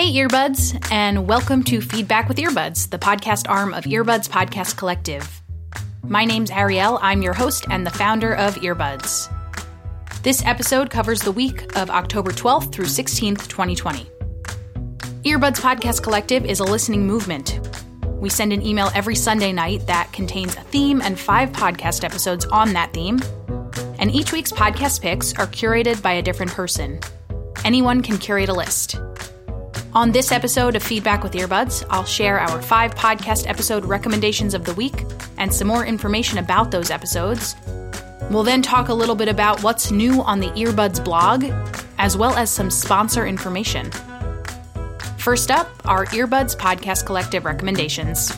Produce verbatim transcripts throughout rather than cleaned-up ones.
Hey earbuds, and welcome to Feedback with Earbuds, the podcast arm of Earbuds Podcast Collective. My name's Ariel, I'm your host and the founder of Earbuds. This episode covers the week of October twelfth through sixteenth, twenty twenty. Earbuds Podcast Collective is a listening movement. We send an email every Sunday night that contains a theme and five podcast episodes on that theme, and each week's podcast picks are curated by a different person. Anyone can curate a list. On this episode of Feedback with Earbuds, I'll share our five podcast episode recommendations of the week and some more information about those episodes. We'll then talk a little bit about what's new on the Earbuds blog, as well as some sponsor information. First up, our Earbuds Podcast Collective recommendations.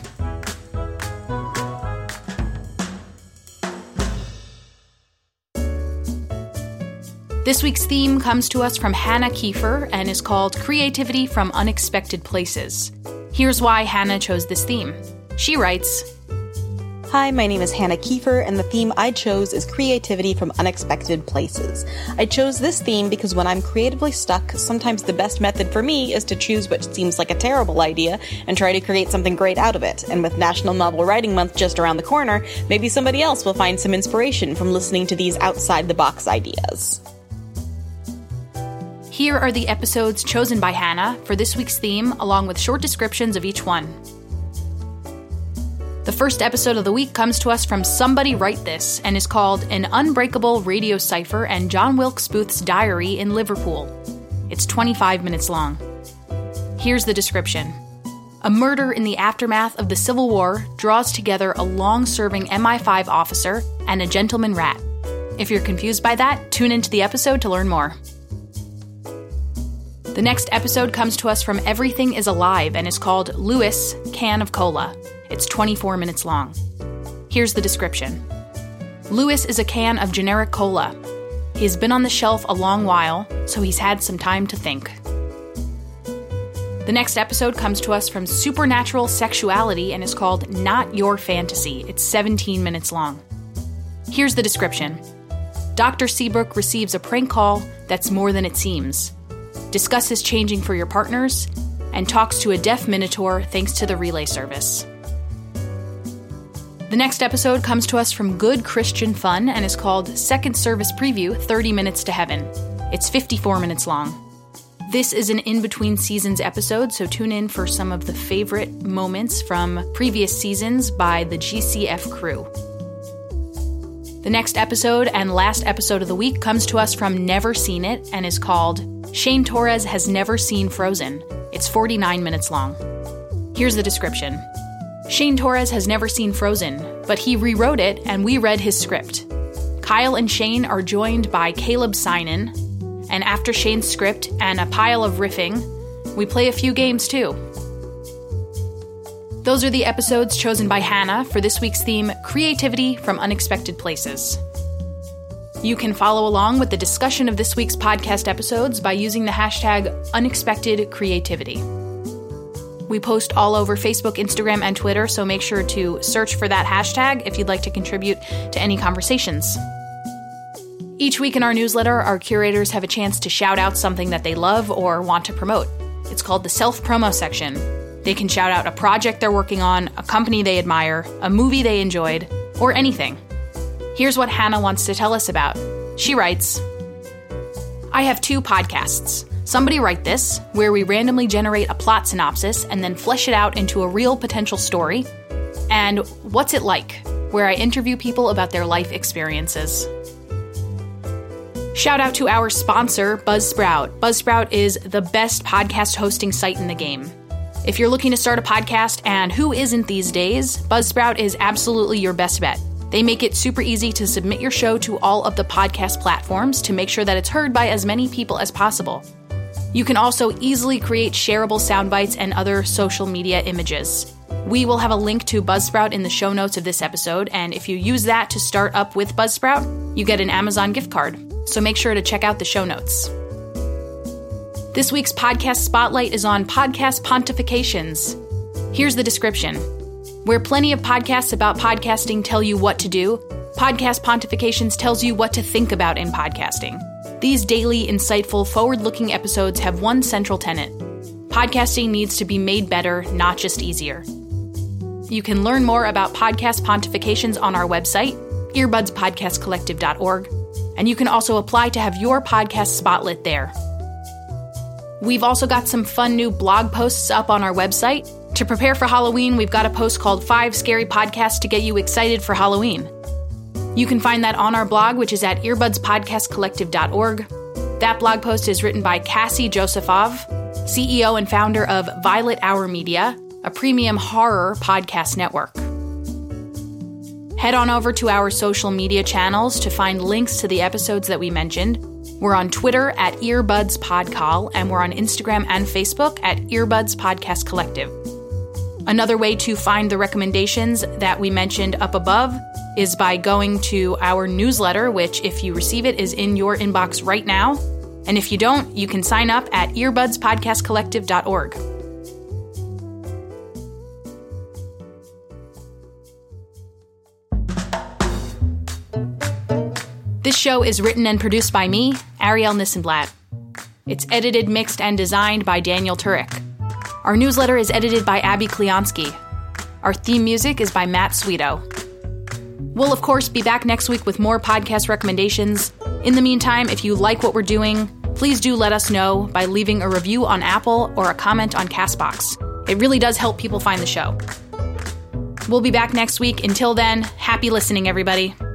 This week's theme comes to us from Hannah Kiefer and is called Creativity from Unexpected Places. Here's why Hannah chose this theme. She writes, Hi, my name is Hannah Kiefer, and the theme I chose is Creativity from Unexpected Places. I chose this theme because when I'm creatively stuck, sometimes the best method for me is to choose what seems like a terrible idea and try to create something great out of it. And with National Novel Writing Month just around the corner, maybe somebody else will find some inspiration from listening to these outside-the-box ideas. Here are the episodes chosen by Hannah for this week's theme, along with short descriptions of each one. The first episode of the week comes to us from Somebody Write This and is called An Unbreakable Radio Cipher and John Wilkes Booth's Diary in Liverpool. It's twenty-five minutes long. Here's the description. A murder in the aftermath of the Civil War draws together a long-serving M I five officer and a gentleman rat. If you're confused by that, tune into the episode to learn more. The next episode comes to us from Everything is Alive and is called Lewis, Can of Cola. It's twenty-four minutes long. Here's the description. Lewis is a can of generic cola. He's been on the shelf a long while, so he's had some time to think. The next episode comes to us from Supernatural Sexuality and is called Not Your Fantasy. It's seventeen minutes long. Here's the description. Doctor Seabrook receives a prank call that's more than it seems, discusses changing for your partners, and talks to a deaf minotaur thanks to the relay service. The next episode comes to us from Good Christian Fun and is called Second Service Preview, thirty minutes to Heaven. It's fifty-four minutes long. This is an in-between seasons episode, so tune in for some of the favorite moments from previous seasons by the G C F crew. The next episode and last episode of the week comes to us from Never Seen It and is called Shane Torres Has Never Seen Frozen. It's forty-nine minutes long. Here's the description. Shane Torres has never seen Frozen, but he rewrote it and we read his script. Kyle and Shane are joined by Caleb Synan, and after Shane's script and a pile of riffing, we play a few games too. Those are the episodes chosen by Hannah for this week's theme, Creativity from Unexpected Places. You can follow along with the discussion of this week's podcast episodes by using the hashtag UnexpectedCreativity. We post all over Facebook, Instagram, and Twitter, so make sure to search for that hashtag if you'd like to contribute to any conversations. Each week in our newsletter, our curators have a chance to shout out something that they love or want to promote. It's called the self-promo section. They can shout out a project they're working on, a company they admire, a movie they enjoyed, or anything. Here's what Hannah wants to tell us about. She writes, I have two podcasts. Somebody Write This, where we randomly generate a plot synopsis and then flesh it out into a real potential story, and What's It Like, where I interview people about their life experiences. Shout out to our sponsor, Buzzsprout. Buzzsprout is the best podcast hosting site in the game. If you're looking to start a podcast, and who isn't these days, Buzzsprout is absolutely your best bet. They make it super easy to submit your show to all of the podcast platforms to make sure that it's heard by as many people as possible. You can also easily create shareable sound bites and other social media images. We will have a link to Buzzsprout in the show notes of this episode, and if you use that to start up with Buzzsprout, you get an Amazon gift card. So make sure to check out the show notes. This week's podcast spotlight is on podcast pontifications. Here's the description. Where plenty of podcasts about podcasting tell you what to do, Podcast Pontifications tells you what to think about in podcasting. These daily, insightful, forward-looking episodes have one central tenet. Podcasting needs to be made better, not just easier. You can learn more about podcast pontifications on our website, earbuds podcast collective dot org, and you can also apply to have your podcast spotlit there. We've also got some fun new blog posts up on our website. To prepare for Halloween, we've got a post called Five Scary Podcasts to Get You Excited for Halloween. You can find that on our blog, which is at earbuds podcast collective dot org. That blog post is written by Cassie Josephoff, C E O and founder of Violet Hour Media, a premium horror podcast network. Head on over to our social media channels to find links to the episodes that we mentioned. We're on Twitter at earbudspodcall, and we're on Instagram and Facebook at Earbuds Podcast Collective. Another way to find the recommendations that we mentioned up above is by going to our newsletter, which, if you receive it, is in your inbox right now. And if you don't, you can sign up at earbuds podcast collective dot org. This show is written and produced by me, Ariel Nissenblatt. It's edited, mixed, and designed by Daniel Turek. Our newsletter is edited by Abby Kleonsky. Our theme music is by Matt Sweeto. We'll, of course, be back next week with more podcast recommendations. In the meantime, if you like what we're doing, please do let us know by leaving a review on Apple or a comment on CastBox. It really does help people find the show. We'll be back next week. Until then, happy listening, everybody.